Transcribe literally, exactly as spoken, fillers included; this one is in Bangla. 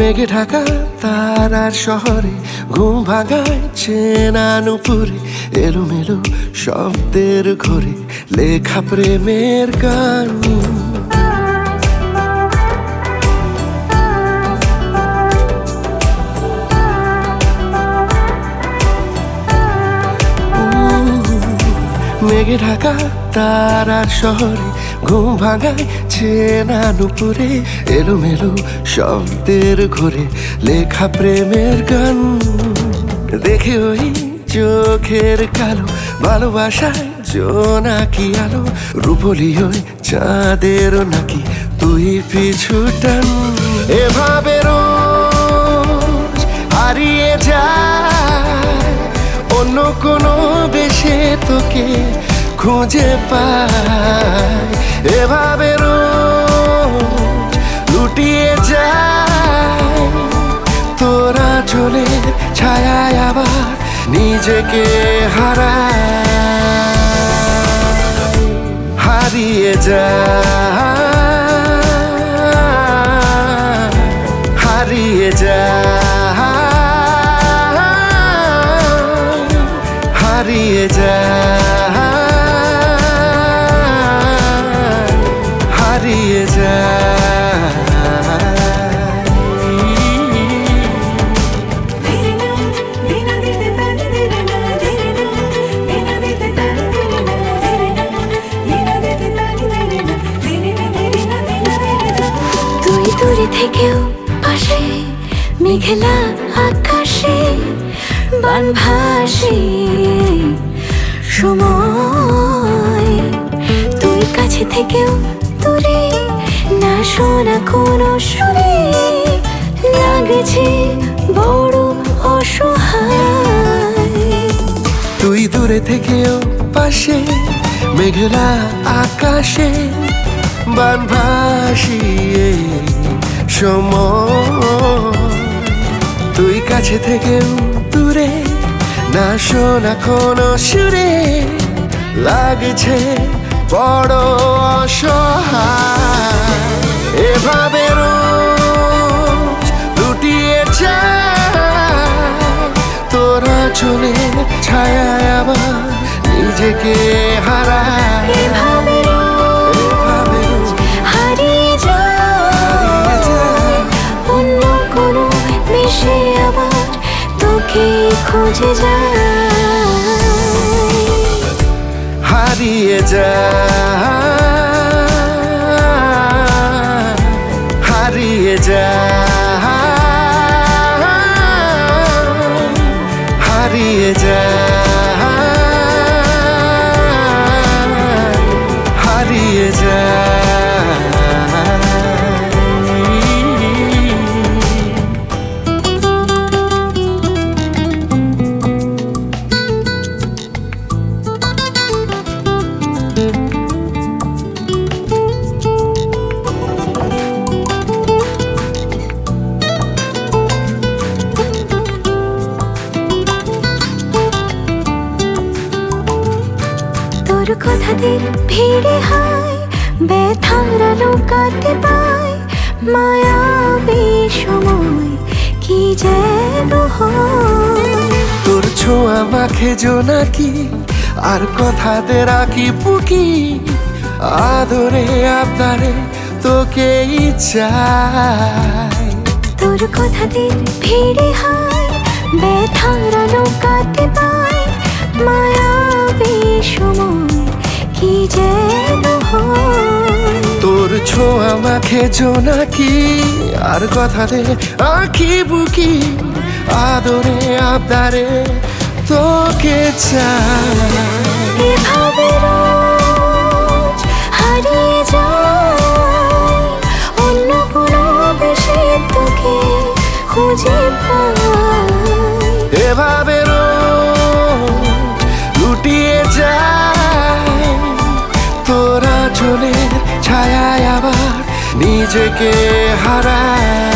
মেঘে ঢাকা তারার শহরে ঘুম ভাঙায় চেনা নুপুরে এলোমেলো শব্দের ঘরে লেখা প্রেমের গান। মেঘে ঢাকা তারার শহরে ঘুম ভাঙায় চেনা নুপুরে এলোমেলো শব্দের ঘরে লেখা প্রেমের গান। দেখে ওই চোখের কালো ভালোবাসায় জোনাকি আলো রূপলি ওই চাঁদেরও নাকি তুই পিছু টান। এভাবে রোজ হারিয়ে যায় অন্য কোনো বেশে তোকে খুঁজে পায়। এভাবে রোজ লুটিয়ে যায় তোরা চলে ছায়ায় আবার নিজেকে হারায় হারিয়ে যায় হারিয়ে যায় হারিয়ে যায় হারিয়ে যায়। তুই দূরে থেকেও পাশে মেঘলা আকাশে বানভাসি সময়। তুই কাছে থেকেও দূরে না শোনা কোনো সুরে লাগছে বড় অসহায়। তুই দূরে থেকেও পাশে মেঘলা আকাশে বানভাসি সময়। তুই কাছে থেকেও দূরে না শোনা কোনো সুরে লাগছে বড় অসহায়। এভাবে রোজ লুটিয়ে যায় তোরা চলে ছায়ায় আবার নিজেকে হারায়। এভাবে রোজ হারিয়ে যায় অন্য কোনো মিশে আবার তোকে খুঁজে যায় হারিয়ে যায় হারিয়ে যায় হারিয়ে যায় হারিয়ে যায়। তোর কথাদের ভিড়ে হয় ব্যথারা লুকাতে পায় মায়াবী সময় কি যেন হয়। তোর ছোঁয়া মাখে জোনাকি আর কথাদের আঁকি পুকি আদরে আবদারে তোকেই চাই। তোর কথাদের ভিড়ে হয় ব্যথারা লুকাতে পায় মায়াবী সময় কি যেন হয়। তোর ছোঁয়া মাখে জোনাকি আর কথাতে আঁকি বুকি আদরে আবদারে তোকে চাই। এভাবে রোজ হারিয়ে যায় অন্য কোনো বেশে তোকে খুঁজে পায়। এভাবে রোজ লুটিয়ে যায় তোরা চলে ছায়ায় আবার নিজেকে হারায়।